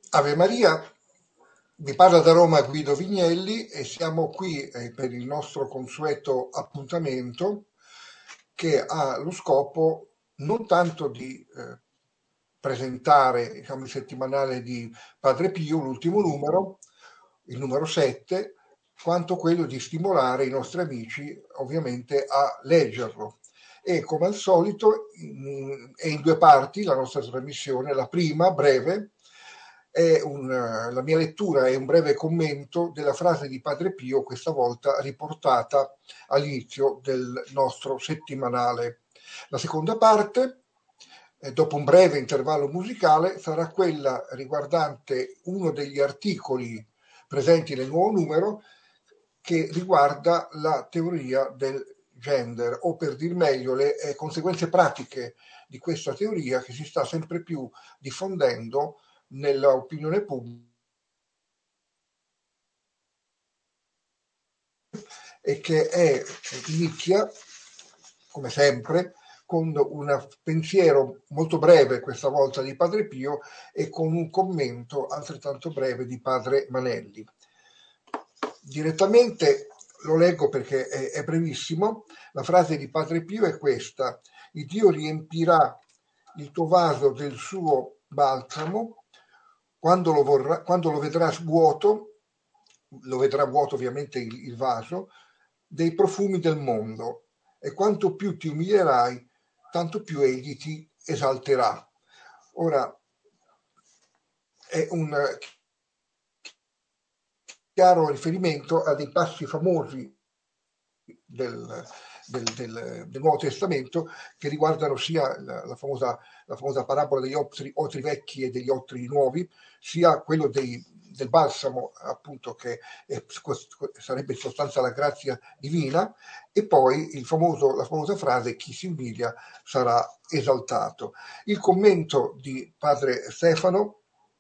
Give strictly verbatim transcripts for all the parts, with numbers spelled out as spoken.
Ave Maria, vi parla da Roma Guido Vignelli e siamo qui eh, per il nostro consueto appuntamento che ha lo scopo non tanto di eh, presentare, diciamo, il settimanale di Padre Pio, l'ultimo numero, il numero sette, quanto quello di stimolare i nostri amici ovviamente a leggerlo. E come al solito in- è in due parti la nostra trasmissione. La prima, breve, è un, la mia lettura è un breve commento della frase di Padre Pio, questa volta riportata all'inizio del nostro settimanale. La seconda parte, eh, dopo un breve intervallo musicale, sarà quella riguardante uno degli articoli presenti nel nuovo numero che riguarda la teoria del gender, o per dir meglio le eh, conseguenze pratiche di questa teoria che si sta sempre più diffondendo nell'opinione pubblica e che è, inizia, come sempre, con un pensiero molto breve questa volta di Padre Pio e con un commento altrettanto breve di Padre Manelli. Direttamente lo leggo perché è, è brevissimo. La frase di Padre Pio è questa: il Dio riempirà il tuo vaso del suo balsamo quando lo, vorrà, quando lo vedrà vuoto, lo vedrà vuoto ovviamente il, il vaso, dei profumi del mondo, e quanto più ti umilierai, tanto più egli ti esalterà. Ora, è un chiaro riferimento a dei passi famosi del, del, del, del Nuovo Testamento, che riguardano sia la, la, famosa, la famosa parabola degli otri, otri vecchi e degli otri nuovi, sia quello dei, del balsamo, appunto, che è, sarebbe in sostanza la grazia divina, e poi il famoso, la famosa frase: chi si umilia sarà esaltato. Il commento di Padre Stefano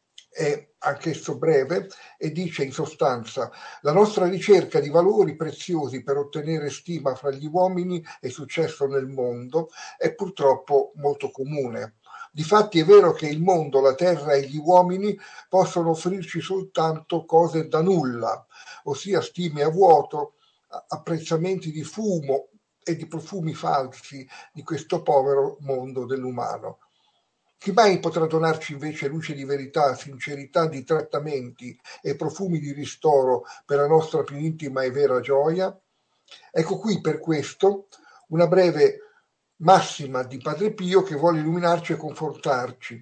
è anch'esso breve e dice in sostanza: la nostra ricerca di valori preziosi per ottenere stima fra gli uomini e successo nel mondo è purtroppo molto comune. Difatti è vero che il mondo, la terra e gli uomini possono offrirci soltanto cose da nulla, ossia stime a vuoto, apprezzamenti di fumo e di profumi falsi di questo povero mondo dell'umano. Chi mai potrà donarci invece luce di verità, sincerità di trattamenti e profumi di ristoro per la nostra più intima e vera gioia? Ecco qui per questo una breve massima di Padre Pio che vuole illuminarci e confortarci,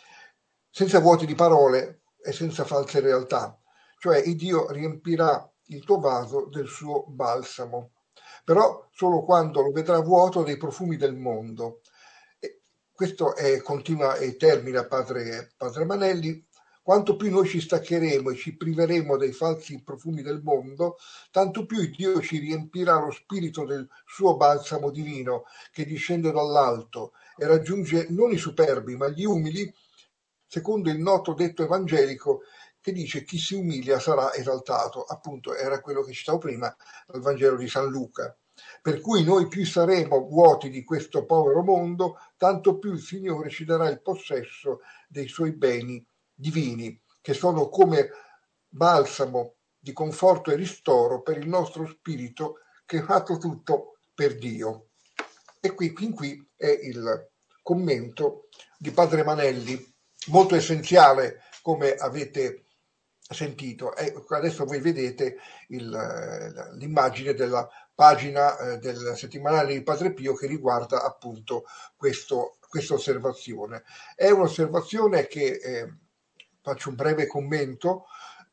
senza vuoti di parole e senza false realtà, cioè il Dio riempirà il tuo vaso del suo balsamo, però solo quando lo vedrà vuoto dei profumi del mondo. E questo è, continua e termina padre, padre Manelli: quanto più noi ci staccheremo e ci priveremo dei falsi profumi del mondo, tanto più Dio ci riempirà lo spirito del suo balsamo divino, che discende dall'alto e raggiunge non i superbi ma gli umili, secondo il noto detto evangelico che dice: chi si umilia sarà esaltato. Appunto, era quello che citavo prima dal Vangelo di San Luca. Per cui noi più saremo vuoti di questo povero mondo, tanto più il Signore ci darà il possesso dei suoi beni divini, che sono come balsamo di conforto e ristoro per il nostro spirito, che è fatto tutto per Dio. E qui, fin qui è il commento di Padre Manelli, molto essenziale, come avete sentito. E adesso voi vedete il, l'immagine della pagina eh, del settimanale di Padre Pio che riguarda appunto questo, questa osservazione. È un'osservazione che, eh, faccio un breve commento,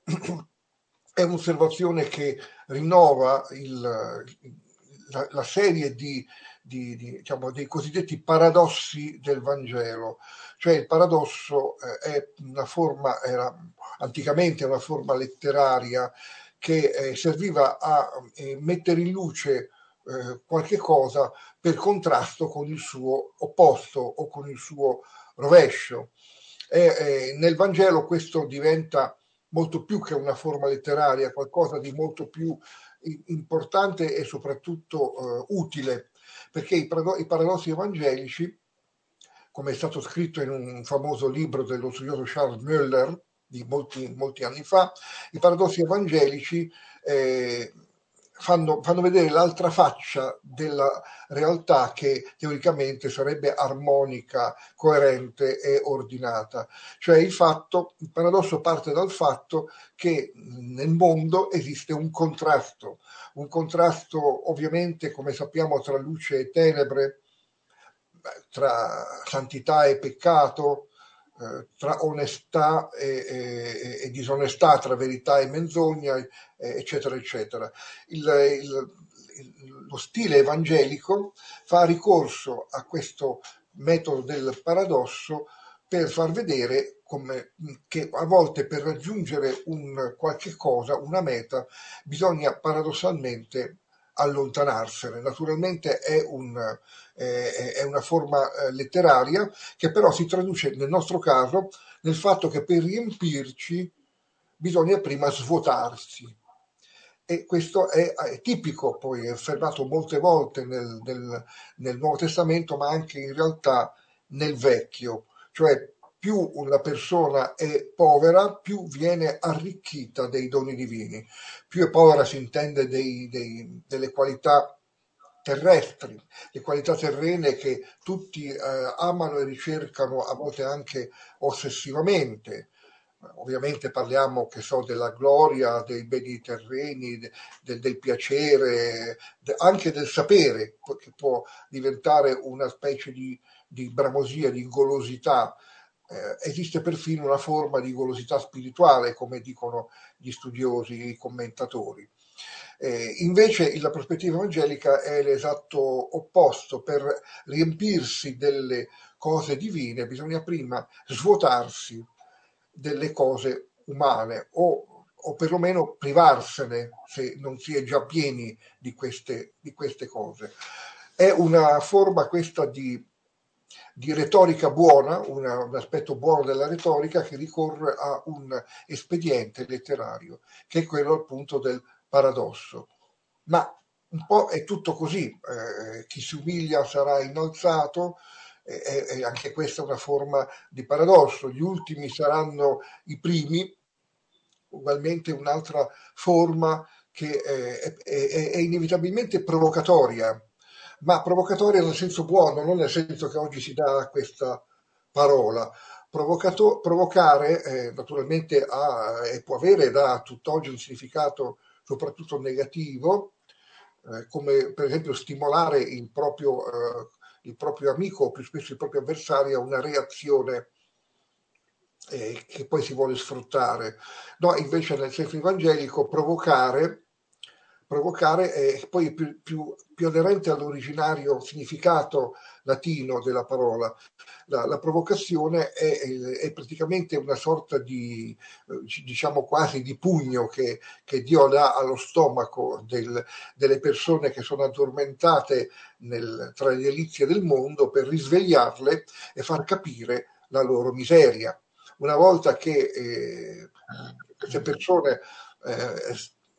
è un'osservazione che rinnova il, la, la serie di, di, di, diciamo, dei cosiddetti paradossi del Vangelo. Cioè il paradosso eh, è una forma, era anticamente una forma letteraria che eh, serviva a eh, mettere in luce eh, qualche cosa per contrasto con il suo opposto o con il suo rovescio. E, eh, nel Vangelo questo diventa molto più che una forma letteraria, qualcosa di molto più importante e soprattutto eh, utile, perché i, i paradossi evangelici, come è stato scritto in un famoso libro dello studioso Charles Müller, di molti, molti anni fa, i paradossi evangelici eh, fanno, fanno vedere l'altra faccia della realtà che teoricamente sarebbe armonica, coerente e ordinata. Cioè il fatto, il paradosso parte dal fatto che nel mondo esiste un contrasto, un contrasto ovviamente, come sappiamo, tra luce e tenebre, tra santità e peccato, eh, tra onestà e, e, e disonestà, tra verità e menzogna, eh, eccetera, eccetera. Il, il, il, lo stile evangelico fa ricorso a questo metodo del paradosso per far vedere come, che a volte per raggiungere un qualche cosa, una meta, bisogna paradossalmente allontanarsene. Naturalmente è, un, eh, è una forma eh, letteraria che però si traduce nel nostro caso nel fatto che per riempirci bisogna prima svuotarsi. E questo è, è tipico, poi è affermato molte volte nel, nel, nel Nuovo Testamento, ma anche in realtà nel Vecchio, cioè più una persona è povera, più viene arricchita dei doni divini. Più è povera si intende dei, dei, delle qualità terrestri, le qualità terrene che tutti eh, amano e ricercano a volte anche ossessivamente. Ovviamente parliamo, che so, della gloria, dei beni terreni, de, del, del piacere, de, anche del sapere, che può diventare una specie di, di bramosia, di golosità. Eh, esiste perfino una forma di golosità spirituale, come dicono gli studiosi, i commentatori. Eh, invece la prospettiva evangelica è l'esatto opposto. Per riempirsi delle cose divine bisogna prima svuotarsi delle cose umane o, o perlomeno privarsene se non si è già pieni di queste, di queste cose. È una forma questa di, di retorica buona, una, un aspetto buono della retorica che ricorre a un espediente letterario, che è quello appunto del paradosso. Ma un po' è tutto così, eh, chi si umilia sarà innalzato, e, e anche questa è una forma di paradosso, gli ultimi saranno i primi, ugualmente un'altra forma che eh, è, è, è inevitabilmente provocatoria, ma provocatoria nel senso buono, non nel senso che oggi si dà a questa parola. Provocato, provocare eh, naturalmente ha, e può avere da tutt'oggi un significato soprattutto negativo, eh, come per esempio stimolare il proprio, eh, il proprio amico o più spesso il proprio avversario a una reazione eh, che poi si vuole sfruttare. No, invece nel senso evangelico provocare, provocare è poi più, più, più aderente all'originario significato latino della parola. La, la provocazione è, è praticamente una sorta di, diciamo quasi di pugno che, che Dio dà allo stomaco del, delle persone che sono addormentate nel, tra le delizie del mondo per risvegliarle e far capire la loro miseria. Una volta che eh, queste persone eh,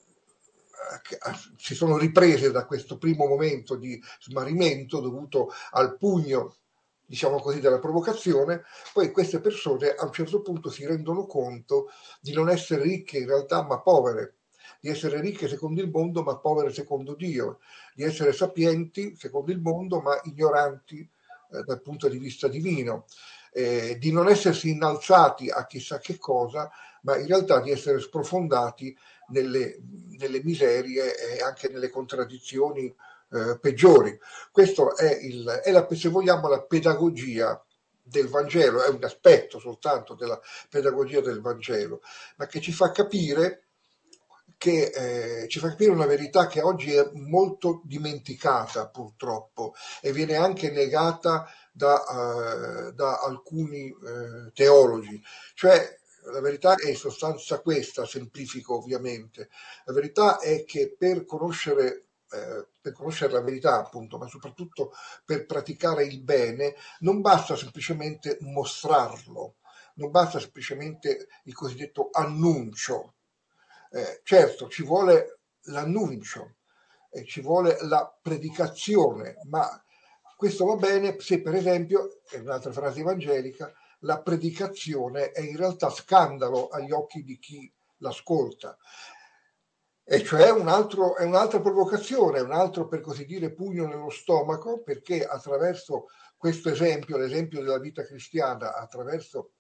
si sono riprese da questo primo momento di smarrimento dovuto al pugno, diciamo così, della provocazione, poi queste persone a un certo punto si rendono conto di non essere ricche in realtà ma povere, di essere ricche secondo il mondo ma povere secondo Dio, di essere sapienti secondo il mondo ma ignoranti eh, dal punto di vista divino, eh, di non essersi innalzati a chissà che cosa, ma in realtà di essere sprofondati nelle, nelle miserie e anche nelle contraddizioni eh, peggiori. Questo è, il, è la, se vogliamo, la pedagogia del Vangelo, è un aspetto soltanto della pedagogia del Vangelo, ma che ci fa capire che eh, ci fa capire una verità che oggi è molto dimenticata purtroppo e viene anche negata da, uh, da alcuni uh, teologi. Cioè la verità è in sostanza questa, semplifico ovviamente. La verità è che per conoscere eh, per conoscere la verità, appunto, ma soprattutto per praticare il bene, non basta semplicemente mostrarlo, non basta semplicemente il cosiddetto annuncio. Eh, certo, ci vuole l'annuncio, eh, ci vuole la predicazione, ma questo va bene se per esempio, è un'altra frase evangelica, la predicazione è in realtà scandalo agli occhi di chi l'ascolta. E cioè un altro, è un'altra provocazione, un altro, per così dire, pugno nello stomaco, perché attraverso questo esempio, l'esempio della vita cristiana, attraverso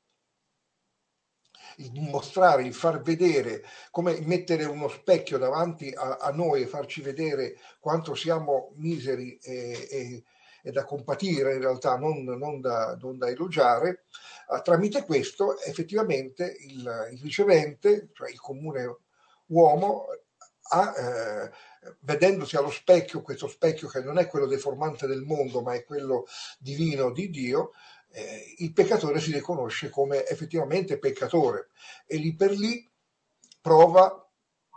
il mostrare, il far vedere, come mettere uno specchio davanti a, a noi e farci vedere quanto siamo miseri e, e, e da compatire in realtà, non, non, da, non da elogiare, uh, tramite questo effettivamente il, il ricevente, cioè il comune uomo, ha, eh, vedendosi allo specchio, questo specchio che non è quello deformante del mondo, ma è quello divino di Dio, eh, il peccatore si riconosce come effettivamente peccatore e lì per lì prova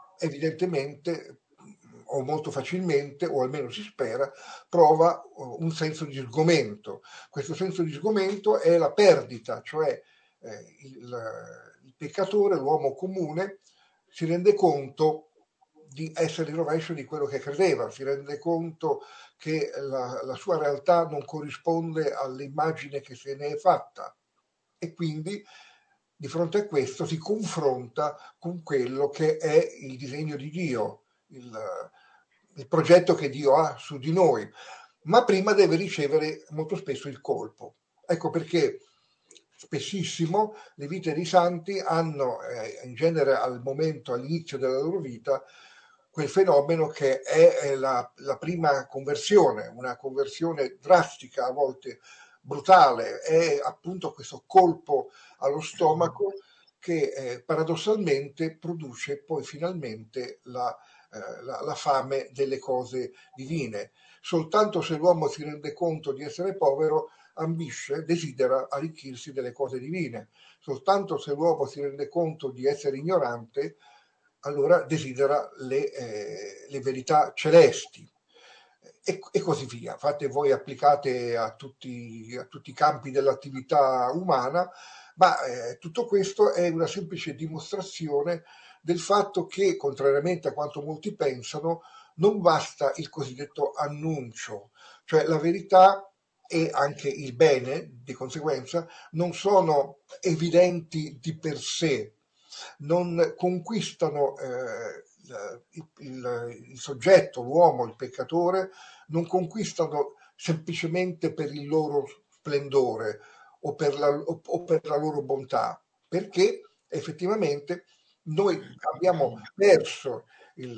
evidentemente o molto facilmente, o almeno si spera, prova un senso di sgomento. Questo senso di sgomento è la perdita, cioè eh, il, il peccatore, l'uomo comune, si rende conto di essere il rovescio di quello che credeva, si rende conto che la, la sua realtà non corrisponde all'immagine che se ne è fatta e quindi di fronte a questo si confronta con quello che è il disegno di Dio, il, il progetto che Dio ha su di noi, ma prima deve ricevere molto spesso il colpo. Ecco perché spessissimo le vite dei santi hanno, eh, in genere al momento, all'inizio della loro vita, quel fenomeno che è la, la prima conversione, una conversione drastica, a volte brutale, è appunto questo colpo allo stomaco che eh, paradossalmente produce poi finalmente la, eh, la, la fame delle cose divine. Soltanto se l'uomo si rende conto di essere povero, ambisce, desidera arricchirsi delle cose divine. Soltanto se l'uomo si rende conto di essere ignorante, allora desidera le, eh, le verità celesti. E, e, così via. Fate voi applicate a tutti, a tutti i campi dell'attività umana, ma eh, tutto questo è una semplice dimostrazione del fatto che, contrariamente a quanto molti pensano, non basta il cosiddetto annuncio, cioè la verità e anche il bene, di conseguenza, non sono evidenti di per sé, non conquistano eh, il, il, il soggetto, l'uomo, il peccatore, non conquistano semplicemente per il loro splendore o per la, o, o per la loro bontà, perché effettivamente noi abbiamo perso il,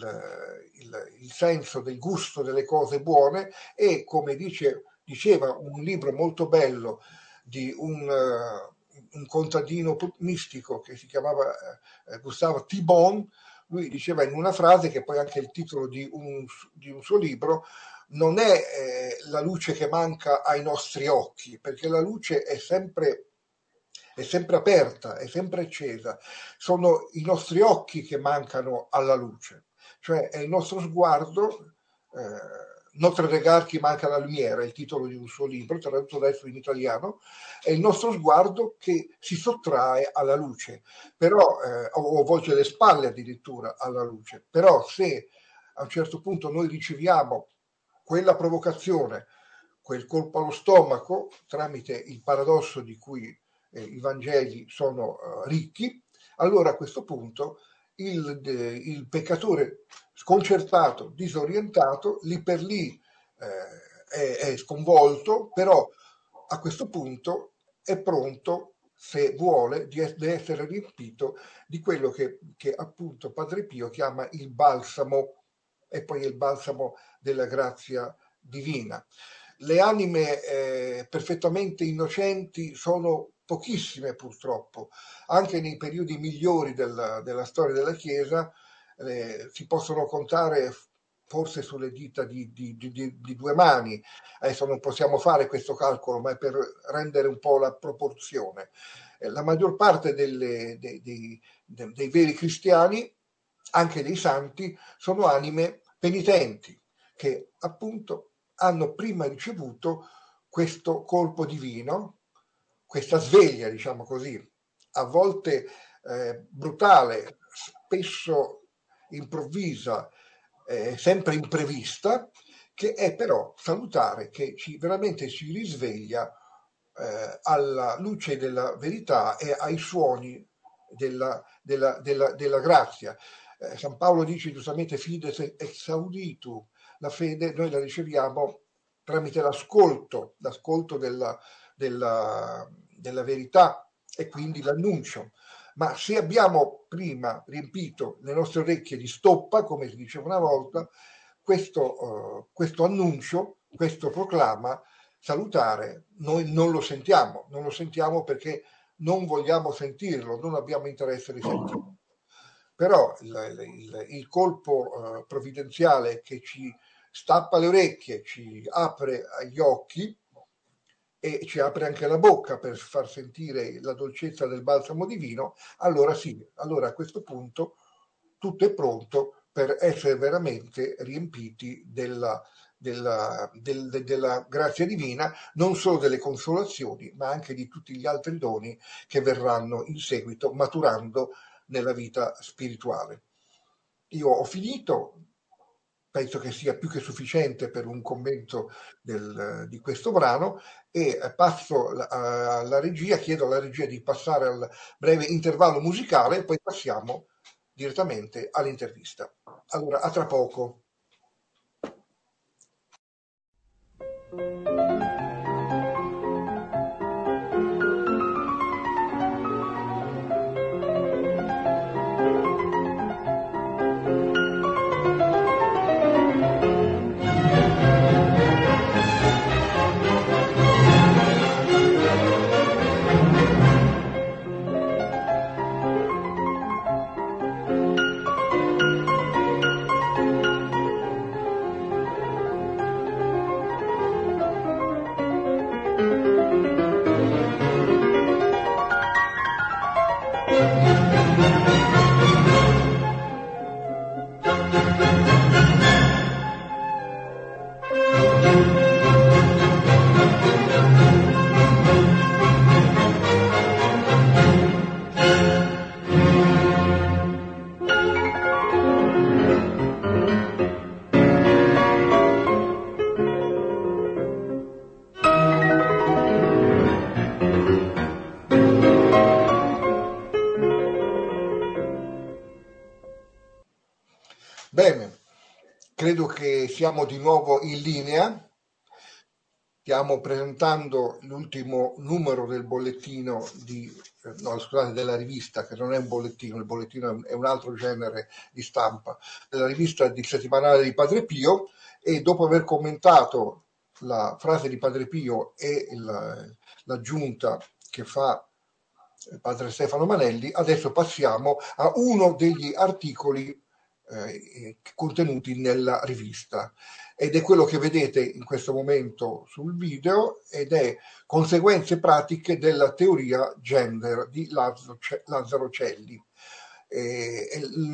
il, il senso del gusto delle cose buone e, come dice, diceva un libro molto bello di un, uh, un contadino mistico che si chiamava uh, Gustave Thibon, lui diceva in una frase, che poi è anche il titolo di un, di un suo libro, non è eh, la luce che manca ai nostri occhi, perché la luce è sempre, è sempre aperta, è sempre accesa, sono i nostri occhi che mancano alla luce, cioè è il nostro sguardo. Eh, Notre regard qui manca la lumière, è il titolo di un suo libro, tradotto adesso in italiano, è il nostro sguardo che si sottrae alla luce, però, eh, o volge le spalle addirittura alla luce, però se a un certo punto noi riceviamo quella provocazione, quel colpo allo stomaco, tramite il paradosso di cui eh, i Vangeli sono uh, ricchi, allora a questo punto il, de, il peccatore sconcertato, disorientato, lì per lì eh, è, è sconvolto, però a questo punto è pronto, se vuole, di essere riempito di quello che, che appunto Padre Pio chiama il balsamo, e poi il balsamo della grazia divina. Le anime eh, perfettamente innocenti sono pochissime purtroppo, anche nei periodi migliori della, della storia della Chiesa eh, si possono contare forse sulle dita di, di, di, di due mani. Adesso non possiamo fare questo calcolo, ma è per rendere un po' la proporzione. Eh, la maggior parte delle, dei, dei, dei, dei veri cristiani, anche dei santi, sono anime penitenti, che appunto hanno prima ricevuto questo colpo divino, questa sveglia, diciamo così, a volte eh, brutale, spesso improvvisa, eh, sempre imprevista, che è però salutare, che ci, veramente ci risveglia eh, alla luce della verità e ai suoni della, della, della, della grazia. Eh, San Paolo dice giustamente fides ex auditu, la fede noi la riceviamo tramite l'ascolto, l'ascolto della, della, della verità e quindi l'annuncio. Ma se abbiamo prima riempito le nostre orecchie di stoppa, come si diceva una volta, questo, uh, questo annuncio, questo proclama salutare, noi non lo sentiamo, non lo sentiamo perché non vogliamo sentirlo, non abbiamo interesse di sentirlo. Però il, il, il colpo uh, provvidenziale che ci stappa le orecchie, ci apre gli occhi e ci apre anche la bocca per far sentire la dolcezza del balsamo divino, allora sì, allora a questo punto tutto è pronto per essere veramente riempiti della, della, del, de, della grazia divina, non solo delle consolazioni, ma anche di tutti gli altri doni che verranno in seguito maturando nella vita spirituale. Io ho finito, penso che sia più che sufficiente per un commento del, di questo brano e passo alla regia, chiedo alla regia di passare al breve intervallo musicale e poi passiamo direttamente all'intervista. Allora, a tra poco. Bene, credo che siamo di nuovo in linea. Stiamo presentando l'ultimo numero del bollettino di, eh, no, scusate, della rivista, che non è un bollettino, il bollettino è un altro genere di stampa, della rivista di settimanale di Padre Pio, e dopo aver commentato la frase di Padre Pio e il, l'aggiunta che fa Padre Stefano Manelli, adesso passiamo a uno degli articoli eh, contenuti nella rivista ed è quello che vedete in questo momento sul video ed è conseguenze pratiche della teoria gender di Lazzaro Celli. Eh,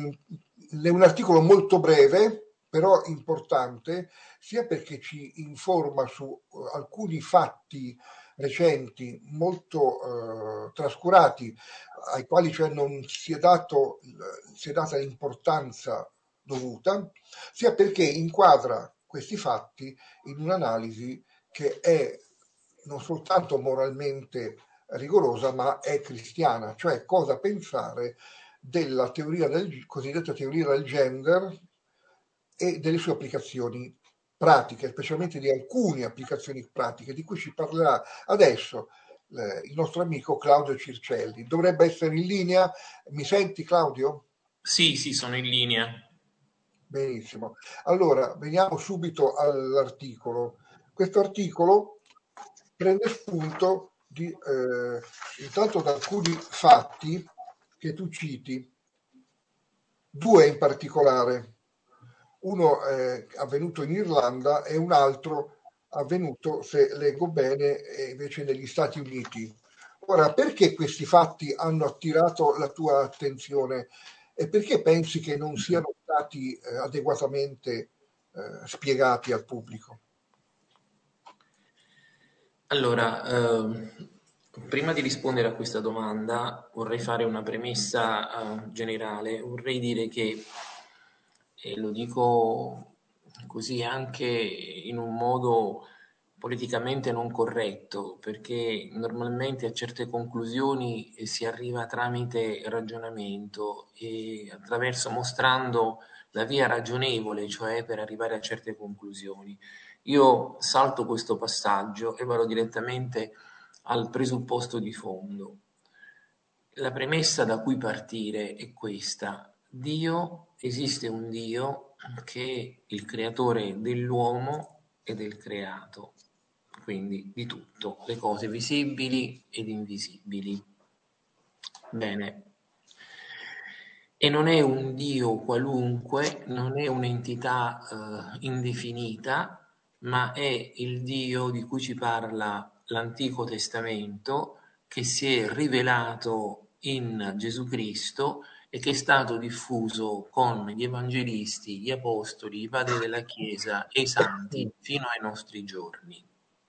è un articolo molto breve però importante sia perché ci informa su alcuni fatti recenti molto eh, trascurati ai quali cioè non si è, dato, si è data l'importanza dovuta, sia perché inquadra questi fatti in un'analisi che è non soltanto moralmente rigorosa, ma è cristiana, cioè cosa pensare della teoria del cosiddetta teoria del gender e delle sue applicazioni pratiche, specialmente di alcune applicazioni pratiche, di cui ci parlerà adesso eh, il nostro amico Claudio Circelli. Dovrebbe essere in linea. Mi senti, Claudio? Sì, sì, sono in linea. Benissimo. Allora, veniamo subito all'articolo. Questo articolo prende spunto di, eh, intanto da alcuni fatti che tu citi, due in particolare. Uno è avvenuto in Irlanda e un altro avvenuto, se leggo bene, invece negli Stati Uniti. Ora, perché questi fatti hanno attirato la tua attenzione e perché pensi che non siano stati eh, adeguatamente eh, spiegati al pubblico? Allora, eh, prima di rispondere a questa domanda vorrei fare una premessa eh, generale. Vorrei dire che, e lo dico così anche in un modo politicamente non corretto, perché normalmente a certe conclusioni si arriva tramite ragionamento e attraverso mostrando la via ragionevole, cioè per arrivare a certe conclusioni. Io salto questo passaggio e vado direttamente al presupposto di fondo. La premessa da cui partire è questa: Dio, esiste un Dio che è il creatore dell'uomo e del creato, quindi di tutto, le cose visibili ed invisibili. Bene. E non è un Dio qualunque, non è un'entità eh, indefinita, ma è il Dio di cui ci parla l'Antico Testamento, che si è rivelato in Gesù Cristo e che è stato diffuso con gli evangelisti, gli apostoli, i padri della Chiesa e i santi fino ai nostri giorni.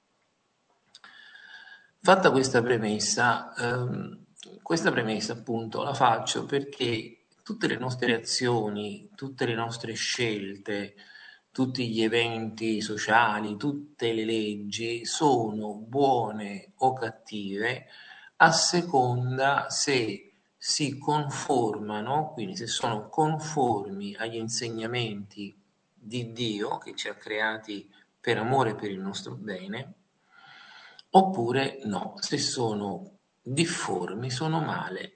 Fatta questa premessa, ehm, questa premessa appunto la faccio perché tutte le nostre azioni, tutte le nostre scelte, tutti gli eventi sociali, tutte le leggi sono buone o cattive a seconda se si conformano, quindi se sono conformi agli insegnamenti di Dio che ci ha creati per amore e per il nostro bene, oppure no, se sono difformi, sono male.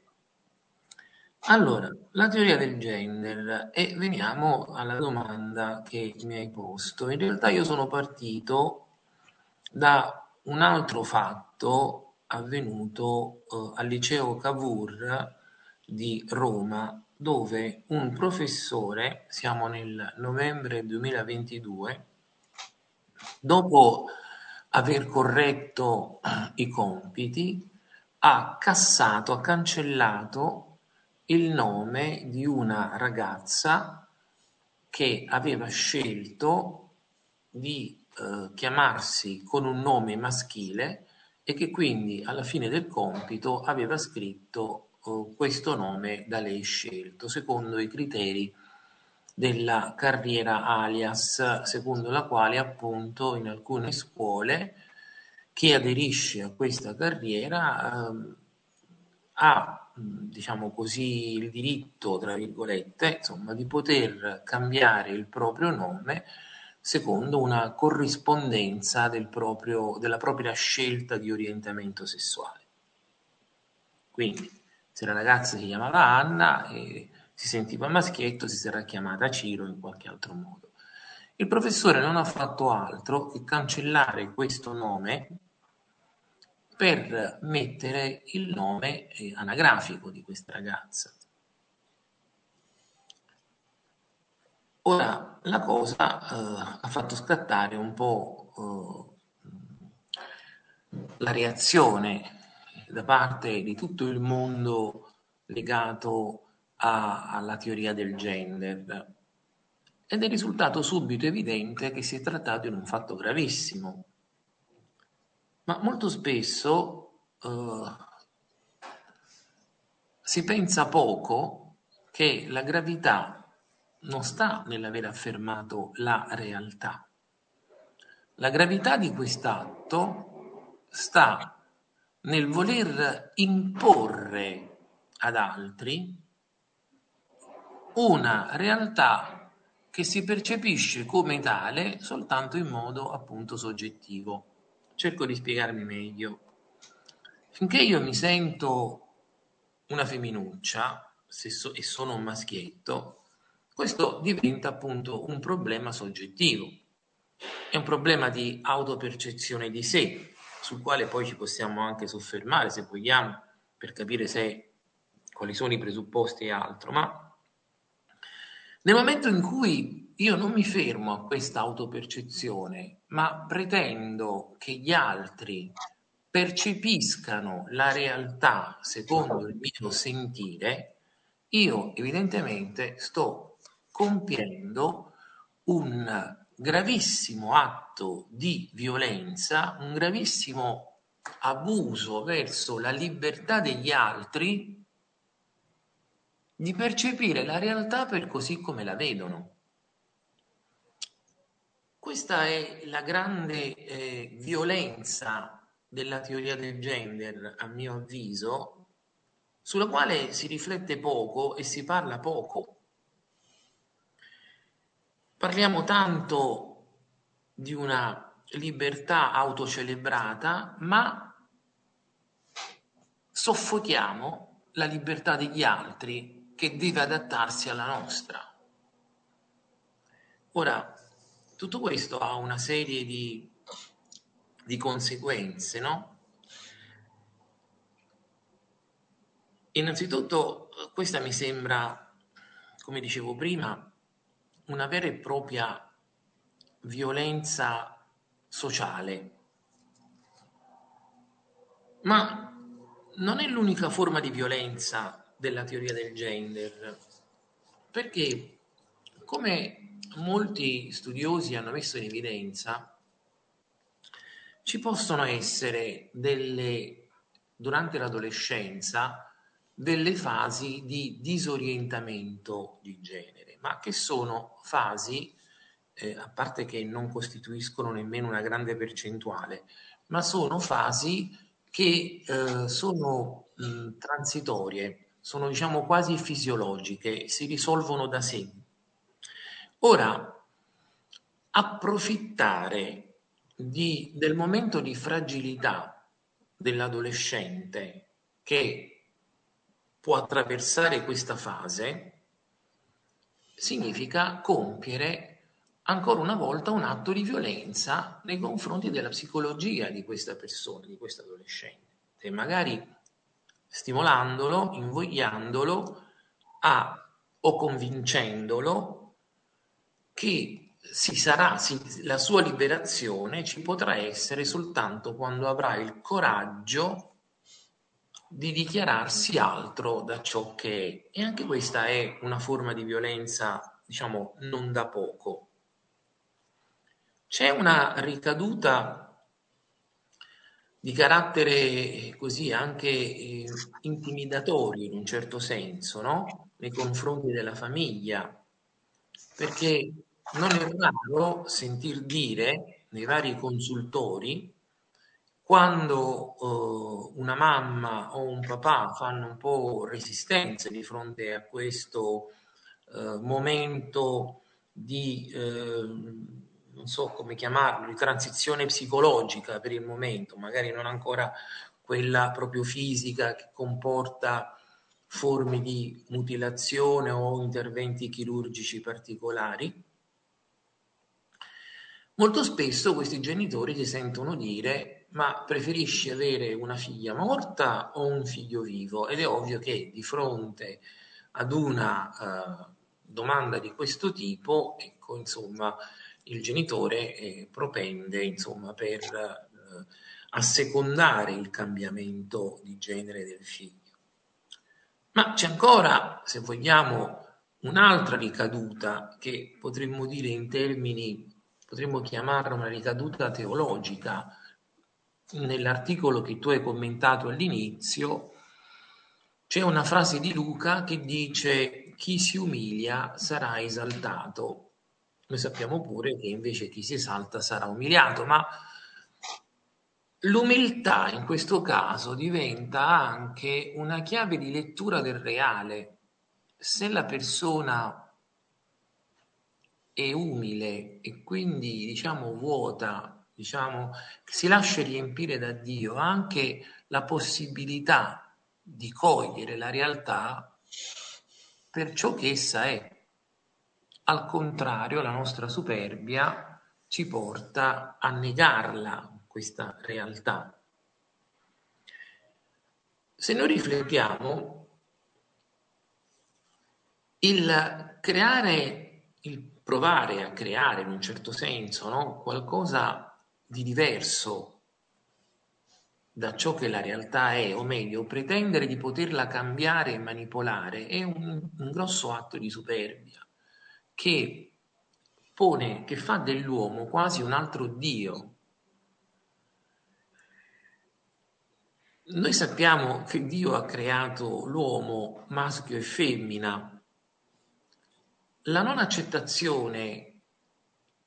Allora, la teoria del gender, e veniamo alla domanda che mi hai posto. In realtà io sono partito da un altro fatto avvenuto eh, al liceo Cavour di Roma, dove un professore, siamo nel novembre duemilaventidue, dopo aver corretto i compiti, ha cassato, ha cancellato il nome di una ragazza che aveva scelto di eh, chiamarsi con un nome maschile e che quindi alla fine del compito aveva scritto eh, questo nome da lei scelto, secondo i criteri della carriera alias, secondo la quale appunto in alcune scuole chi aderisce a questa carriera eh, ha, diciamo così, il diritto, tra virgolette, insomma, di poter cambiare il proprio nome secondo una corrispondenza del proprio, della propria scelta di orientamento sessuale. Quindi, se la ragazza si chiamava Anna e si sentiva maschietto, si sarà chiamata Ciro in qualche altro modo. Il professore non ha fatto altro che cancellare questo nome per mettere il nome eh, anagrafico di questa ragazza. Ora, la cosa eh, ha fatto scattare un po' eh, la reazione da parte di tutto il mondo legato a, alla teoria del gender, ed è risultato subito evidente che si è trattato di un fatto gravissimo. Ma molto spesso eh, si pensa poco che la gravità non sta nell'aver affermato la realtà. La gravità di quest'atto sta nel voler imporre ad altri una realtà che si percepisce come tale soltanto in modo appunto soggettivo. Cerco di spiegarmi meglio. Finché io mi sento una femminuccia se so, e sono un maschietto, questo diventa appunto un problema soggettivo. È un problema di autopercezione di sé, sul quale poi ci possiamo anche soffermare, se vogliamo, per capire se, quali sono i presupposti e altro. Ma nel momento in cui io non mi fermo a questa autopercezione, ma pretendo che gli altri percepiscano la realtà secondo il mio sentire, io evidentemente sto compiendo un gravissimo atto di violenza, un gravissimo abuso verso la libertà degli altri di percepire la realtà per così come la vedono. questa è la grande eh, violenza della teoria del gender, a mio avviso, sulla quale si riflette poco e si parla poco. Parliamo tanto di una libertà autocelebrata, ma soffochiamo la libertà degli altri che deve adattarsi alla nostra. Ora, tutto questo ha una serie di, di conseguenze, no? Innanzitutto, questa mi sembra, come dicevo prima, una vera e propria violenza sociale. Ma non è l'unica forma di violenza della teoria del gender, perché, come molti studiosi hanno messo in evidenza, ci possono essere delle, durante l'adolescenza, delle fasi di disorientamento di genere, ma che sono fasi, eh, a parte che non costituiscono nemmeno una grande percentuale, ma sono fasi che eh, sono mh, transitorie, sono diciamo quasi fisiologiche, si risolvono da sé. Ora, approfittare di, del momento di fragilità dell'adolescente che può attraversare questa fase significa compiere ancora una volta un atto di violenza nei confronti della psicologia di questa persona, di questo adolescente, e magari stimolandolo, invogliandolo a, o convincendolo che si sarà, si, la sua liberazione ci potrà essere soltanto quando avrà il coraggio di dichiararsi altro da ciò che è. E anche questa è una forma di violenza, diciamo, non da poco. C'è una ricaduta di carattere così anche eh, intimidatorio in un certo senso, no? Nei confronti della famiglia, perché non è raro sentir dire nei vari consultori, quando eh, una mamma o un papà fanno un po' resistenza di fronte a questo eh, momento di, eh, non so come chiamarlo, di transizione psicologica per il momento, magari non ancora quella proprio fisica che comporta forme di mutilazione o interventi chirurgici particolari. Molto spesso questi genitori si sentono dire: ma preferisci avere una figlia morta o un figlio vivo? Ed è ovvio che di fronte ad una uh, domanda di questo tipo, ecco, insomma, il genitore eh, propende, insomma, per uh, assecondare il cambiamento di genere del figlio. Ma c'è ancora, se vogliamo, un'altra ricaduta che potremmo dire in termini, potremmo chiamarla una ricaduta teologica. Nell'articolo che tu hai commentato all'inizio c'è una frase di Luca che dice: chi si umilia sarà esaltato. Noi sappiamo pure che invece chi si esalta sarà umiliato, ma l'umiltà in questo caso diventa anche una chiave di lettura del reale. Se la persona è umile e quindi, diciamo, vuota, diciamo, si lascia riempire da Dio, ha anche la possibilità di cogliere la realtà per ciò che essa è. Al contrario, la nostra superbia ci porta a negarla, questa realtà. Se noi riflettiamo, il creare, il provare a creare in un certo senso, no, qualcosa di diverso da ciò che la realtà è, o meglio, pretendere di poterla cambiare e manipolare, è un, un grosso atto di superbia che pone, che fa dell'uomo quasi un altro Dio. Noi sappiamo che Dio ha creato l'uomo maschio e femmina. La non accettazione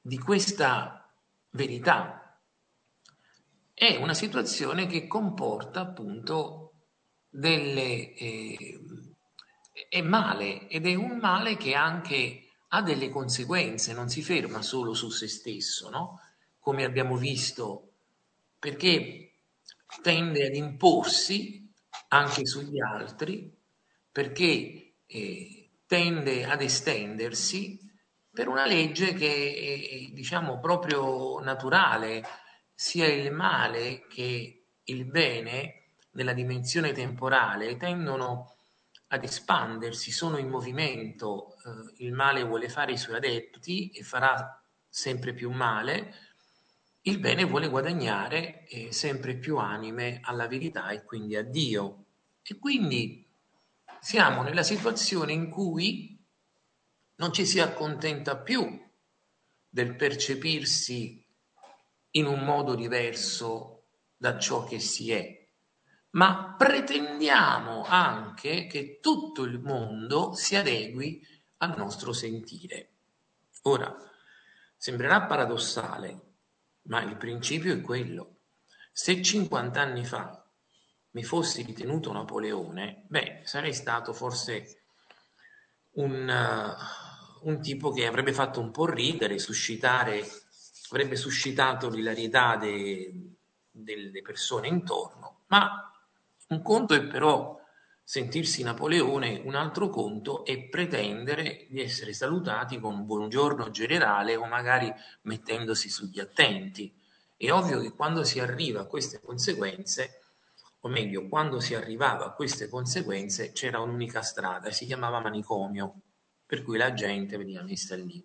di questa verità. È una situazione che comporta appunto delle... Eh, è male, ed è un male che anche ha delle conseguenze, non si ferma solo su se stesso, no? Come abbiamo visto, perché tende ad imporsi anche sugli altri, perché eh, tende ad estendersi per una legge che è, diciamo, proprio naturale. Sia il male che il bene nella dimensione temporale tendono ad espandersi, sono in movimento, eh, il male vuole fare i suoi adepti e farà sempre più male, il bene vuole guadagnare eh, sempre più anime alla verità e quindi a Dio. E quindi siamo nella situazione in cui non ci si accontenta più del percepirsi in un modo diverso da ciò che si è, ma pretendiamo anche che tutto il mondo si adegui al nostro sentire. Ora, sembrerà paradossale, ma il principio è quello. Se cinquanta anni fa mi fossi ritenuto Napoleone, beh, sarei stato forse un, uh, un tipo che avrebbe fatto un po' ridere, suscitare, avrebbe suscitato l'ilarietà de, delle persone intorno, ma un conto è però sentirsi Napoleone, un altro conto è pretendere di essere salutati con un buongiorno generale o magari mettendosi sugli attenti. È ovvio che quando si arriva a queste conseguenze, o meglio, quando si arrivava a queste conseguenze c'era un'unica strada e si chiamava manicomio, per cui la gente veniva messa lì.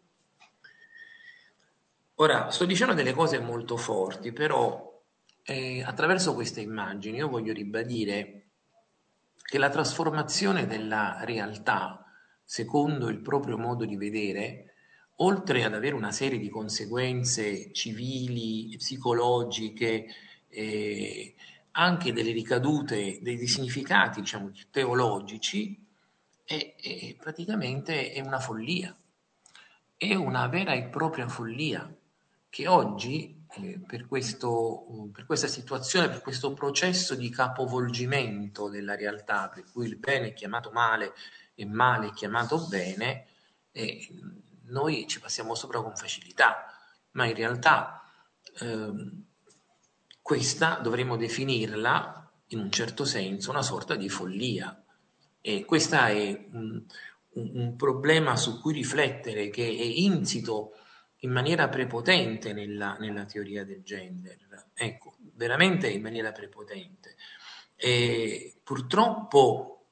Ora, sto dicendo delle cose molto forti, però eh, attraverso queste immagini io voglio ribadire che la trasformazione della realtà secondo il proprio modo di vedere, oltre ad avere una serie di conseguenze civili, psicologiche, eh, anche delle ricadute, dei significati, diciamo, teologici, è, è praticamente è una follia, è una vera e propria follia che oggi eh, per, questo, per questa situazione, per questo processo di capovolgimento della realtà, per cui il bene è chiamato male e male è chiamato bene, eh, noi ci passiamo sopra con facilità, ma in realtà eh, questa dovremmo definirla in un certo senso una sorta di follia. E questo è un, un, un problema su cui riflettere, che è insito in maniera prepotente nella, nella teoria del gender, ecco, veramente in maniera prepotente. E purtroppo,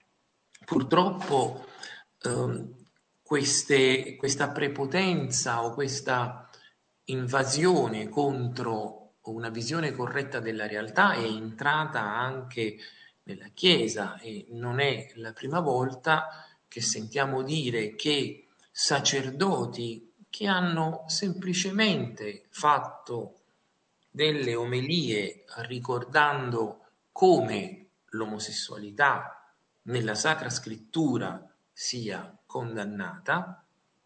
purtroppo ehm, queste, questa prepotenza o questa invasione contro una visione corretta della realtà è entrata anche nella Chiesa e non è la prima volta che sentiamo dire che sacerdoti che hanno semplicemente fatto delle omelie ricordando come l'omosessualità nella Sacra Scrittura sia condannata,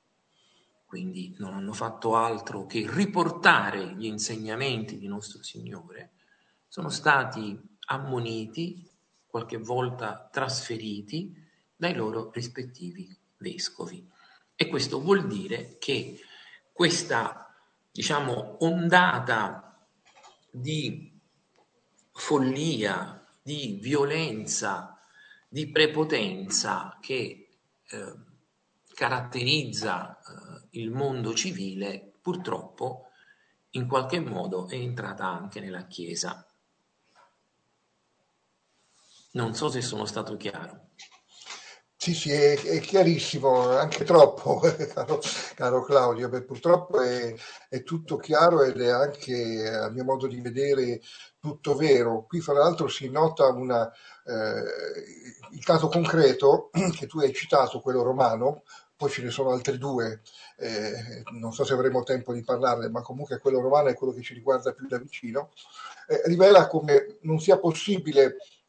quindi non hanno fatto altro che riportare gli insegnamenti di nostro Signore, sono stati ammoniti, qualche volta trasferiti dai loro rispettivi vescovi. E questo vuol dire che questa, diciamo, ondata di follia, di violenza, di prepotenza che eh, caratterizza eh, il mondo civile, purtroppo in qualche modo è entrata anche nella Chiesa. Non so se sono stato chiaro. Sì, sì, è, è chiarissimo, anche troppo, caro, caro Claudio, perché purtroppo è, è tutto chiaro ed è anche, a mio modo di vedere, tutto vero. Qui, fra l'altro, si nota una, eh, il caso concreto che tu hai citato, quello romano, poi ce ne sono altri due, eh, non so se avremo tempo di parlarne, ma comunque quello romano è quello che ci riguarda più da vicino, eh, rivela come non sia possibile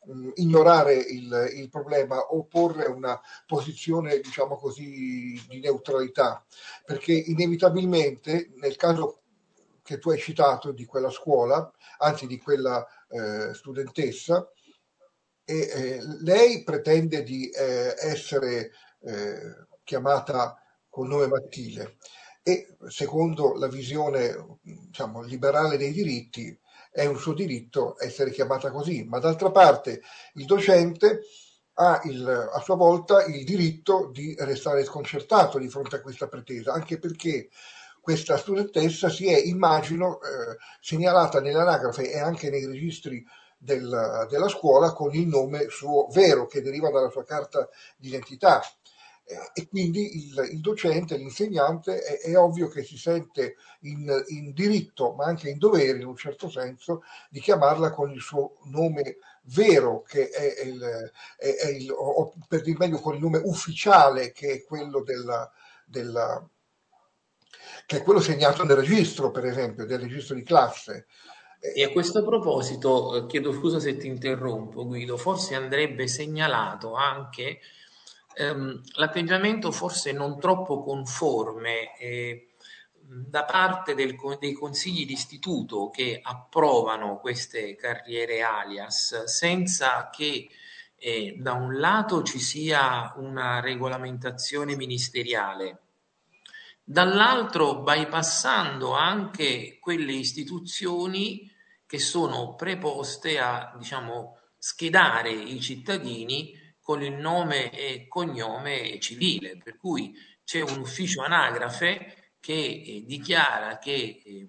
mh, ignorare il, il problema o porre una posizione, diciamo così, di neutralità, perché inevitabilmente nel caso che tu hai citato di quella scuola, anzi di quella eh, studentessa, e eh, lei pretende di eh, essere eh, chiamata col nome maschile e secondo la visione, diciamo, liberale dei diritti è un suo diritto essere chiamata così, ma d'altra parte il docente ha il, a sua volta il diritto di restare sconcertato di fronte a questa pretesa, anche perché questa studentessa si è, immagino, eh, segnalata nell'anagrafe e anche nei registri del, della scuola con il nome suo vero che deriva dalla sua carta d'identità. Eh, e quindi il, il docente, l'insegnante è, è ovvio che si sente in, in diritto ma anche in dovere in un certo senso di chiamarla con il suo nome vero che è il, è, è il o per dir meglio con il nome ufficiale che è quello della, della che è quello segnato nel registro, per esempio, del registro di classe. E a questo proposito, eh, chiedo scusa se ti interrompo, Guido, forse andrebbe segnalato anche ehm, l'atteggiamento forse non troppo conforme eh, da parte del, dei consigli d'istituto che approvano queste carriere alias senza che eh, da un lato ci sia una regolamentazione ministeriale, dall'altro bypassando anche quelle istituzioni che sono preposte a, diciamo, schedare i cittadini con il nome e cognome civile, per cui c'è un ufficio anagrafe che eh, dichiara che eh,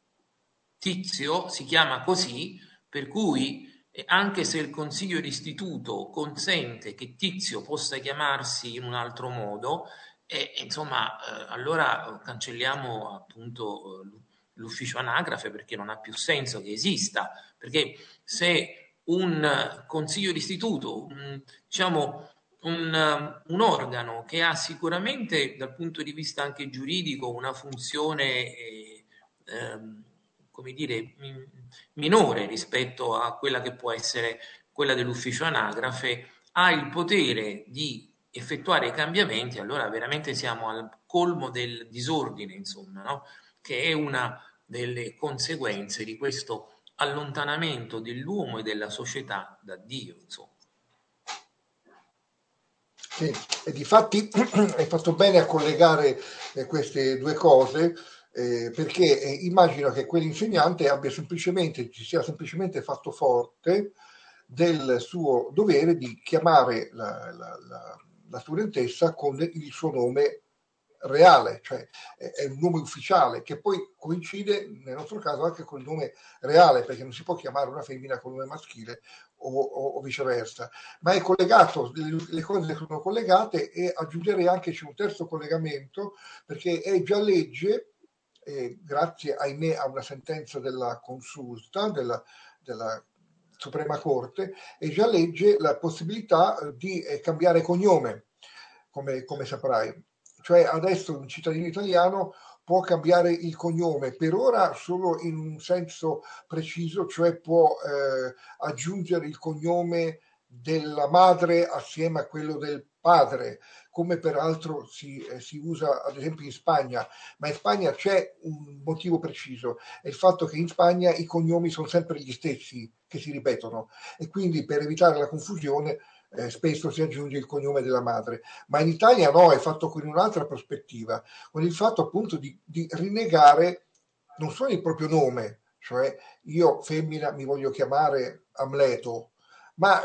Tizio si chiama così, per cui eh, anche se il consiglio d'istituto consente che Tizio possa chiamarsi in un altro modo, e eh, insomma, eh, allora cancelliamo appunto eh, l'ufficio anagrafe perché non ha più senso che esista, perché se un consiglio d'istituto, un, diciamo un, un organo che ha sicuramente dal punto di vista anche giuridico una funzione eh, ehm, come dire, minore rispetto a quella che può essere quella dell'ufficio anagrafe, ha il potere di effettuare i cambiamenti, allora veramente siamo al colmo del disordine, insomma, no? Che è una delle conseguenze di questo allontanamento dell'uomo e della società da Dio, insomma. Sì, e difatti hai fatto bene a collegare eh, queste due cose eh, perché eh, immagino che quell'insegnante abbia semplicemente, si sia semplicemente fatto forte del suo dovere di chiamare la, la, la, la studentessa con il suo nome reale, cioè è, è un nome ufficiale che poi coincide nel nostro caso anche con il nome reale, perché non si può chiamare una femmina con nome maschile o, o, o viceversa, ma è collegato, le, le cose sono collegate e aggiungerei anche c'è un terzo collegamento perché è già legge, eh, grazie ahimè a una sentenza della consulta, della, della Suprema Corte, è già legge la possibilità di eh, cambiare cognome, come, come saprai. Cioè adesso un cittadino italiano può cambiare il cognome, per ora solo in un senso preciso, cioè può eh, aggiungere il cognome della madre assieme a quello del padre, come peraltro si, eh, si usa ad esempio in Spagna, ma in Spagna c'è un motivo preciso, è il fatto che in Spagna i cognomi sono sempre gli stessi che si ripetono e quindi per evitare la confusione eh, spesso si aggiunge il cognome della madre, ma in Italia no, è fatto con un'altra prospettiva, con il fatto appunto di, di rinnegare non solo il proprio nome, cioè io femmina mi voglio chiamare Amleto, ma,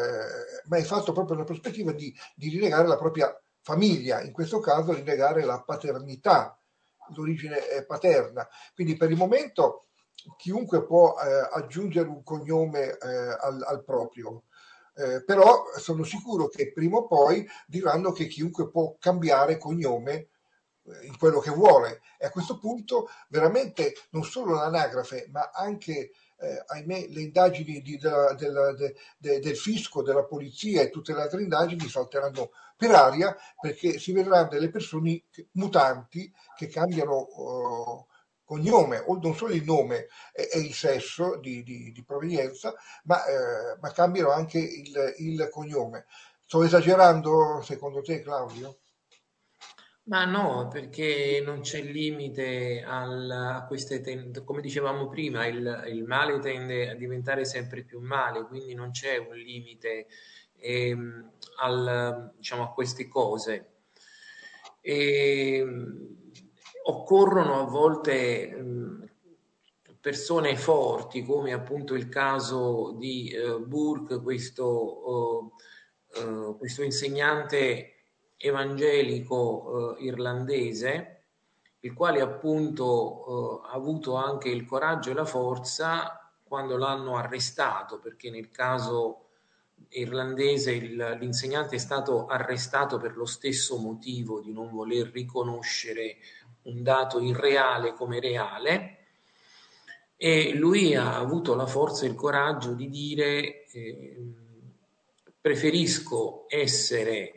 eh, ma è fatto proprio nella prospettiva di, di rinnegare la propria famiglia, in questo caso rinnegare la paternità, l'origine paterna. Quindi per il momento chiunque può eh, aggiungere un cognome eh, al, al proprio. Eh, però sono sicuro che prima o poi diranno che chiunque può cambiare cognome eh, in quello che vuole e a questo punto veramente non solo l'anagrafe ma anche eh, ahimè le indagini di, della, della, de, de, del fisco, della polizia e tutte le altre indagini salteranno per aria perché si vedranno delle persone mutanti che cambiano oh, cognome, o non solo il nome e, e il sesso di, di- di provenienza, ma, eh, ma cambiano anche il, il cognome. Sto esagerando secondo te, Claudio? Ma no, perché non c'è limite al- a queste ten- come dicevamo prima, il, il male tende a diventare sempre più male, quindi non c'è un limite ehm, al- diciamo, a queste cose. E, occorrono a volte mh, persone forti, come appunto il caso di eh, Burke, questo, eh, eh, questo insegnante evangelico eh, irlandese, il quale appunto eh, ha avuto anche il coraggio e la forza quando l'hanno arrestato, perché nel caso irlandese il- l'insegnante è stato arrestato per lo stesso motivo di non voler riconoscere un dato irreale come reale, e lui ha avuto la forza e il coraggio di dire eh, preferisco essere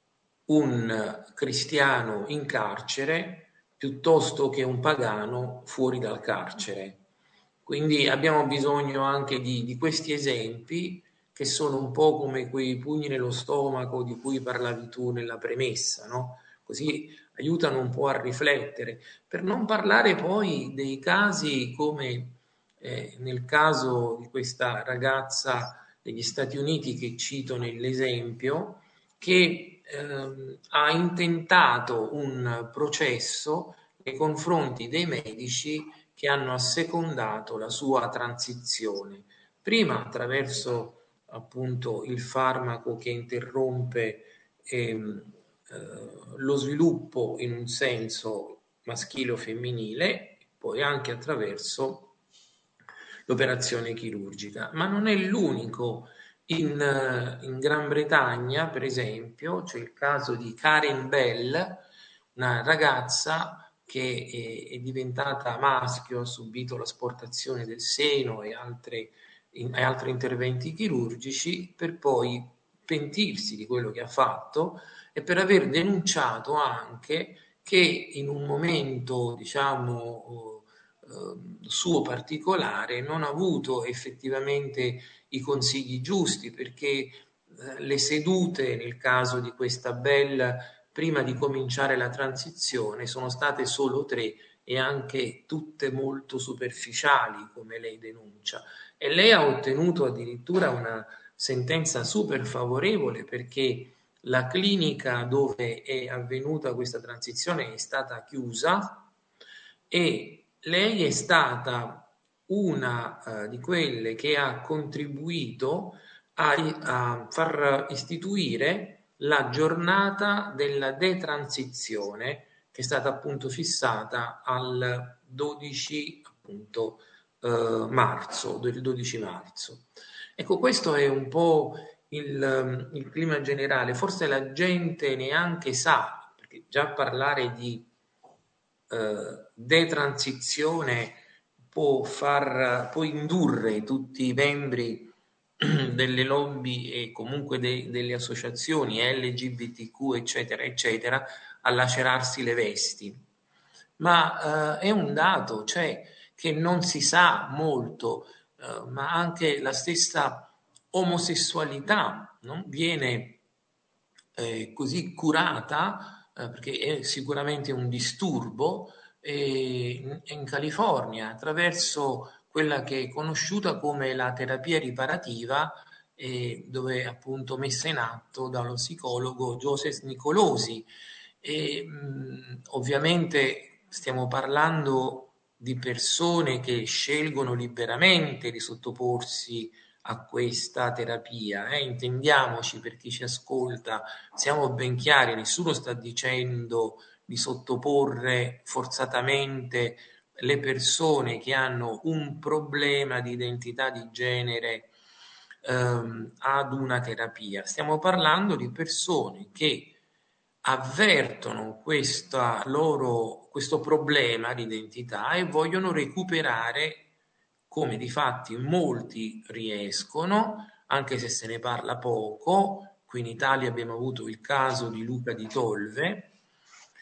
un cristiano in carcere piuttosto che un pagano fuori dal carcere. Quindi abbiamo bisogno anche di, di questi esempi, che sono un po' come quei pugni nello stomaco di cui parlavi tu nella premessa, no? Così aiutano un po' a riflettere, per non parlare poi dei casi come eh, nel caso di questa ragazza degli Stati Uniti che cito nell'esempio, che ehm, ha intentato un processo nei confronti dei medici che hanno assecondato la sua transizione, prima attraverso appunto il farmaco che interrompe ehm, eh, lo sviluppo in un senso maschile o femminile, poi anche attraverso l'operazione chirurgica. Ma non è l'unico. In, eh, in Gran Bretagna, per esempio, c'è il caso di Karen Bell, una ragazza che è, è diventata maschio, ha subito l'asportazione del seno e, altre, in, e altri interventi chirurgici, per poi pentirsi di quello che ha fatto e per aver denunciato anche che in un momento, diciamo, eh, suo particolare non ha avuto effettivamente i consigli giusti, perché eh, le sedute nel caso di questa Bella prima di cominciare la transizione sono state solo tre e anche tutte molto superficiali, come lei denuncia, e lei ha ottenuto addirittura una sentenza super favorevole, perché la clinica dove è avvenuta questa transizione è stata chiusa e lei è stata una eh, di quelle che ha contribuito a, a far istituire la giornata della detransizione, che è stata appunto fissata al dodici appunto, eh, marzo, del dodici marzo. Ecco, questo è un po' il, il clima generale. Forse la gente neanche sa, perché già parlare di eh, detransizione può far, può indurre tutti i membri delle lobby e comunque de, delle associazioni L G B T Q eccetera eccetera a lacerarsi le vesti, ma eh, è un dato, cioè che non si sa molto, eh, ma anche la stessa omosessualità, no? Viene eh, così curata, eh, perché è sicuramente un disturbo, eh, in, in California attraverso quella che è conosciuta come la terapia riparativa, eh, dove appunto messa in atto dallo psicologo Joseph Nicolosi. E, mh, ovviamente stiamo parlando di persone che scelgono liberamente di sottoporsi a questa terapia, eh? Intendiamoci, per chi ci ascolta, siamo ben chiari, nessuno sta dicendo di sottoporre forzatamente le persone che hanno un problema di identità di genere ehm, ad una terapia. Stiamo parlando di persone che avvertono questa loro, questo problema di identità e vogliono recuperare, come difatti molti riescono, anche se se ne parla poco. Qui in Italia abbiamo avuto il caso di Luca Di Tolve,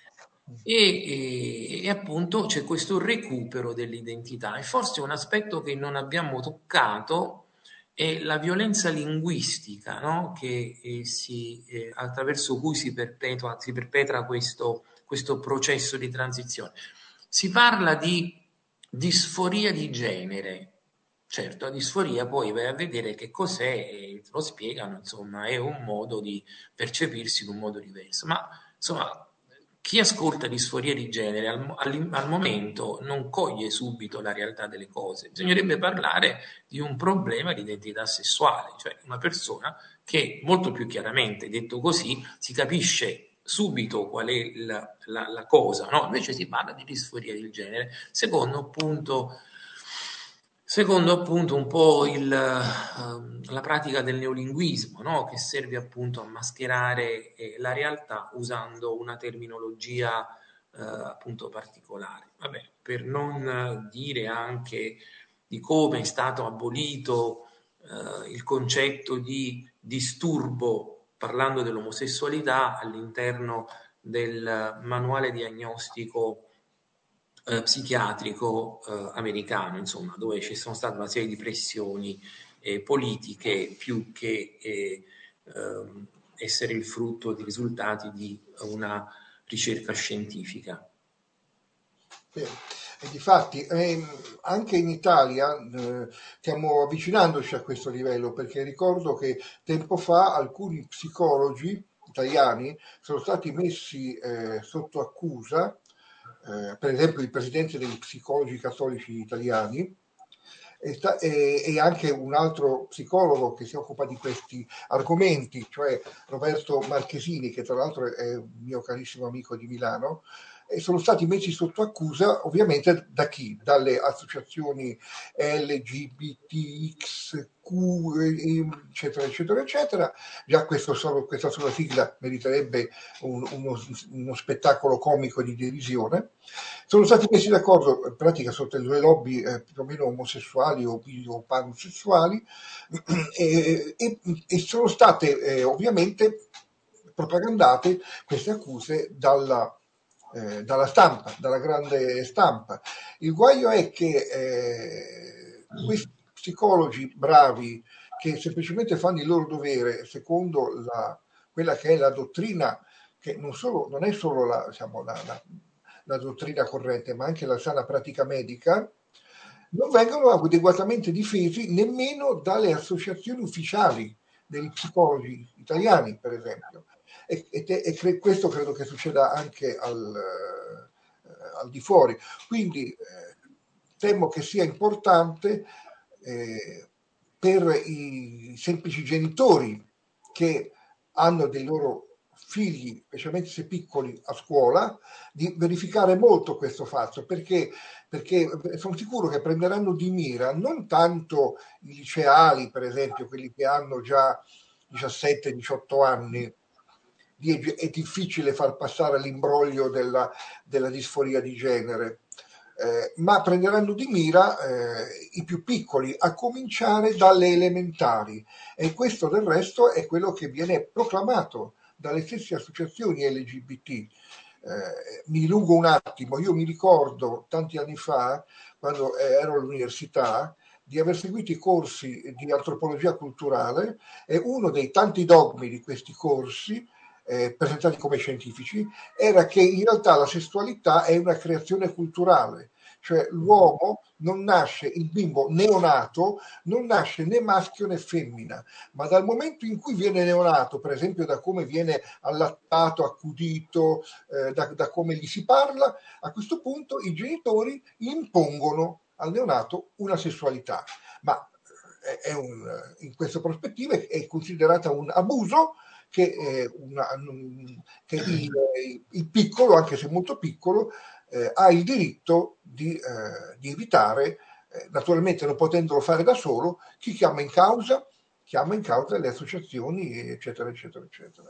E, e, e appunto c'è questo recupero dell'identità, e forse un aspetto che non abbiamo toccato è la violenza linguistica, no? Che eh, si, eh, attraverso cui si perpetua, si perpetra questo, questo processo di transizione. Si parla di disforia di genere. Certo, la disforia poi vai a vedere che cos'è e te lo spiegano, insomma, è un modo di percepirsi in un modo diverso. Ma insomma, chi ascolta disforia di genere al, al, al momento non coglie subito la realtà delle cose. Bisognerebbe parlare di un problema di identità sessuale, cioè una persona che molto più chiaramente, detto così, si capisce subito qual è la, la, la cosa, no? Invece si parla di disforia di genere, secondo appunto, secondo appunto un po' il, uh, la pratica del neolinguismo, no? Che serve appunto a mascherare eh, la realtà usando una terminologia uh, appunto particolare. Vabbè, per non dire anche di come è stato abolito uh, il concetto di disturbo parlando dell'omosessualità all'interno del manuale diagnostico eh, psichiatrico eh, americano, insomma, dove ci sono state una serie di pressioni eh, politiche più che eh, ehm, essere il frutto di risultati di una ricerca scientifica. Bene. E difatti ehm, anche in Italia eh, stiamo avvicinandoci a questo livello, perché ricordo che tempo fa alcuni psicologi italiani sono stati messi eh, sotto accusa, eh, per esempio il presidente degli psicologi cattolici italiani e, sta- e- e anche un altro psicologo che si occupa di questi argomenti, cioè Roberto Marchesini, che tra l'altro è un mio carissimo amico di Milano, e sono stati messi sotto accusa ovviamente da chi? Dalle associazioni L G B T X Q, eccetera, eccetera, eccetera. Già questo solo, questa sola sigla meriterebbe un- uno, uno spettacolo comico di derisione. Sono stati messi d'accordo in pratica sotto le due lobby eh, più o meno omosessuali o, bi- o pansessuali e, e- e sono state eh, ovviamente propagandate queste accuse dalla, eh, dalla stampa, dalla grande stampa. Il guaio è che eh, questi psicologi bravi che semplicemente fanno il loro dovere secondo la, quella che è la dottrina, che non, solo, non è solo la, diciamo, la, la, la dottrina corrente, ma anche la sana pratica medica, non vengono adeguatamente difesi nemmeno dalle associazioni ufficiali degli psicologi italiani, per esempio. E, e, e cre- questo credo che succeda anche al, eh, al di fuori. Quindi eh, temo che sia importante eh, per i semplici genitori che hanno dei loro figli, specialmente se piccoli, a scuola, di verificare molto questo fatto, perché, perché sono sicuro che prenderanno di mira non tanto i liceali, per esempio, quelli che hanno già diciassette diciotto anni, è difficile far passare l'imbroglio della, della disforia di genere, eh, ma prenderanno di mira eh, i più piccoli, a cominciare dalle elementari. E questo del resto è quello che viene proclamato dalle stesse associazioni L G B T. Eh, mi dilungo un attimo, io mi ricordo tanti anni fa, quando ero all'università, di aver seguito i corsi di antropologia culturale e uno dei tanti dogmi di questi corsi eh, presentati come scientifici era che in realtà la sessualità è una creazione culturale, cioè l'uomo non nasce, il bimbo neonato non nasce né maschio né femmina, ma dal momento in cui viene neonato, per esempio da come viene allattato, accudito, eh, da, da come gli si parla, a questo punto i genitori impongono al neonato una sessualità, ma è un, in questa prospettiva è considerata un abuso che, eh, una, che il, il, piccolo, anche se molto piccolo, eh, ha il diritto di, eh, di evitare, eh, naturalmente non potendolo fare da solo, chi chiama in causa, chiama in causa le associazioni, eccetera, eccetera, eccetera.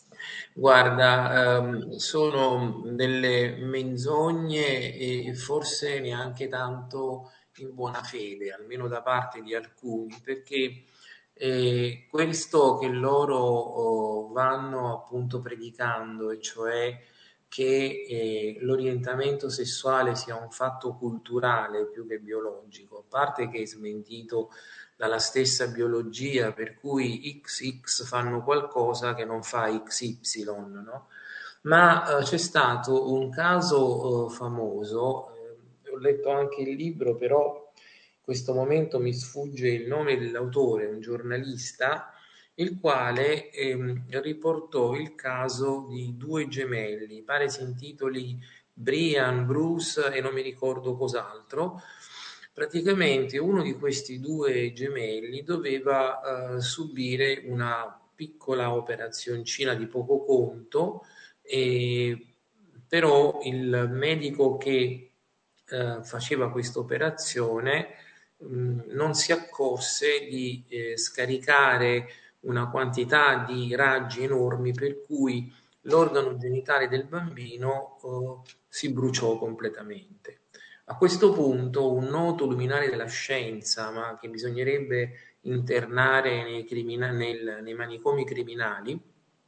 Guarda, ehm, sono delle menzogne e forse neanche tanto in buona fede, almeno da parte di alcuni, perché eh, questo che loro oh, vanno appunto predicando, e cioè che eh, l'orientamento sessuale sia un fatto culturale più che biologico, a parte che è smentito dalla stessa biologia, per cui X X fanno qualcosa che non fa X Y, no? Ma eh, c'è stato un caso eh, famoso, eh, ho letto anche il libro, però in questo momento mi sfugge il nome dell'autore, un giornalista, il quale ehm, riportò il caso di due gemelli, pare si intitoli Brian, Bruce e non mi ricordo cos'altro. Praticamente uno di questi due gemelli doveva eh, subire una piccola operazioncina di poco conto, e però il medico che eh, faceva questa operazione mh, non si accorse di eh, scaricare una quantità di raggi enormi, per cui l'organo genitale del bambino eh, si bruciò completamente. A questo punto un noto luminare della scienza, ma che bisognerebbe internare nei, crimina- nel, nei manicomi criminali,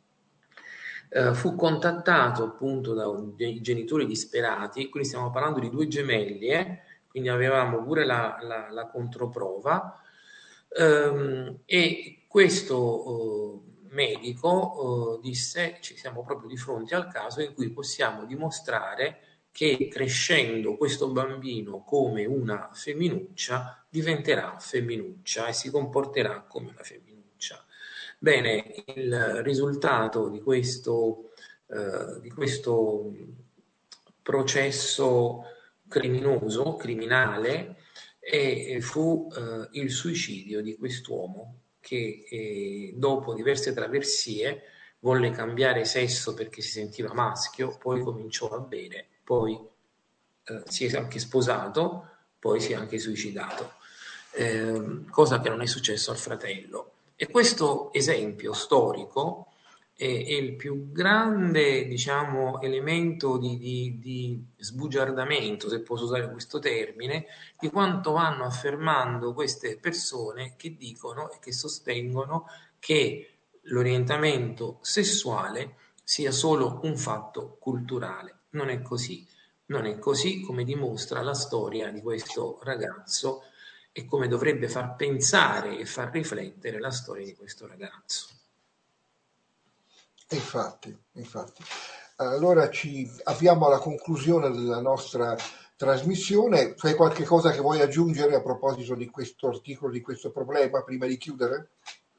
eh, fu contattato appunto da dei genitori disperati, quindi stiamo parlando di due gemelli, eh? Quindi avevamo pure la, la, la controprova, ehm, e questo eh, medico eh, disse: ci siamo proprio di fronte al caso in cui possiamo dimostrare che crescendo questo bambino come una femminuccia diventerà femminuccia e si comporterà come una femminuccia. Bene, il risultato di questo, eh, di questo processo criminoso, criminale, e fu eh, il suicidio di quest'uomo che eh, dopo diverse traversie volle cambiare sesso perché si sentiva maschio, poi cominciò a bere, poi eh, si è anche sposato, poi si è anche suicidato, eh, cosa che non è successo al fratello. E questo esempio storico è, è il più grande, diciamo, elemento di, di, di sbugiardamento, se posso usare questo termine, di quanto vanno affermando queste persone che dicono e che sostengono che l'orientamento sessuale sia solo un fatto culturale. Non è così. Non è così, come dimostra la storia di questo ragazzo e come dovrebbe far pensare e far riflettere la storia di questo ragazzo. Infatti, infatti. Allora ci avviamo alla conclusione della nostra trasmissione. C'è qualche cosa che vuoi aggiungere a proposito di questo articolo, di questo problema, prima di chiudere?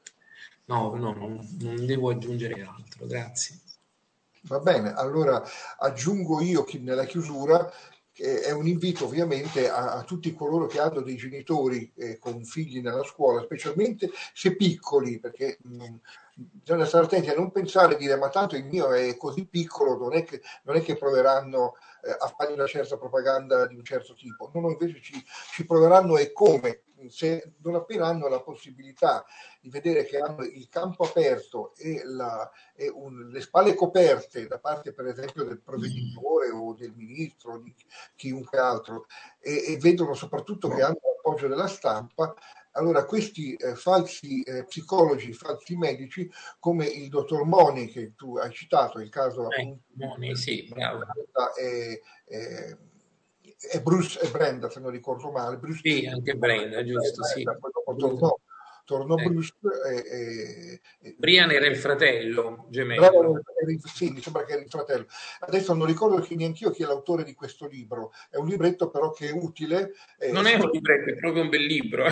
No, no, non, non devo aggiungere altro, grazie. Va bene, allora aggiungo io chi- nella chiusura che è un invito ovviamente a, a tutti coloro che hanno dei genitori eh, con figli nella scuola, specialmente se piccoli, perché mh, bisogna stare attenti a non pensare e dire ma tanto il mio è così piccolo, non è che, non è che proveranno eh, a fare una certa propaganda di un certo tipo, no, no, invece ci, ci proveranno e come, se non appena hanno la possibilità di vedere che hanno il campo aperto e, la, e un, le spalle coperte da parte per esempio del provveditore o del ministro o di chiunque altro e, e vedono soprattutto che hanno l'appoggio della stampa, allora questi eh, falsi eh, psicologi, falsi medici come il dottor Moni che tu hai citato, il caso Eh, appunto Moni, sì, bravo. è, è, è Bruce e Brenda se non ricordo male, Bruce, Sì, anche Brenda, giusto, sì. Brenda, poi dopo Bruno. tornò, tornò Eh. Bruce e, e, Brian era il fratello Bravo, gemello. sì, mi sembra che era il fratello. Adesso non ricordo che neanch'io chi è l'autore di questo libro. È un libretto però che è utile. Eh, Non è un libretto, è proprio un bel libro.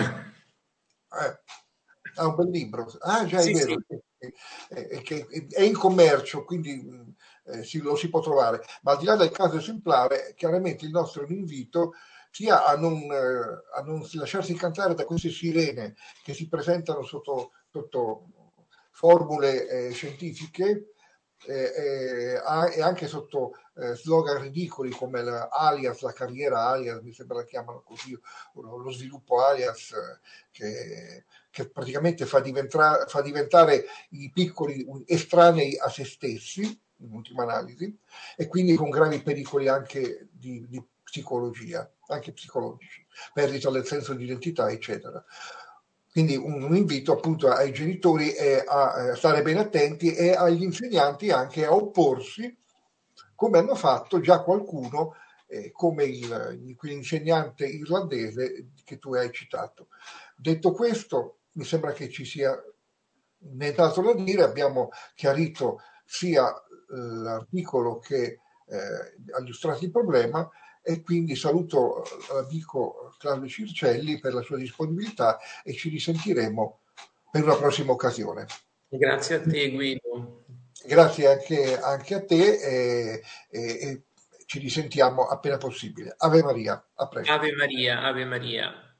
eh, ha un bel libro. Ah, già è Sì, vero. sì. È, è, è, è in commercio, quindi eh, si, lo si può trovare. Ma al di là del caso esemplare, chiaramente il nostro invito sia a non, eh, a non lasciarsi incantare da queste sirene che si presentano sotto, sotto formule eh, scientifiche eh, eh, e anche sotto eh, slogan ridicoli come la alias, la carriera alias, mi sembra la chiamano così, lo sviluppo alias, eh, che, che praticamente fa, diventare, fa diventare i piccoli estranei a se stessi, in ultima analisi, e quindi con gravi pericoli anche di, di psicologia, anche psicologici, perdita del senso di identità, eccetera. Quindi un, un invito appunto ai genitori è a, a stare ben attenti e agli insegnanti anche a opporsi come hanno fatto già qualcuno, eh, come il, quell'insegnante irlandese che tu hai citato. Detto questo, mi sembra che ci sia nient'altro da dire, abbiamo chiarito sia l'articolo che eh, ha illustrato il problema, e quindi saluto l'amico Claudio Circelli per la sua disponibilità e ci risentiremo per una prossima occasione. Grazie a te, Guido. Grazie anche, anche a te e, e, e ci risentiamo appena possibile. Ave Maria, a presto. Ave Maria, Ave Maria.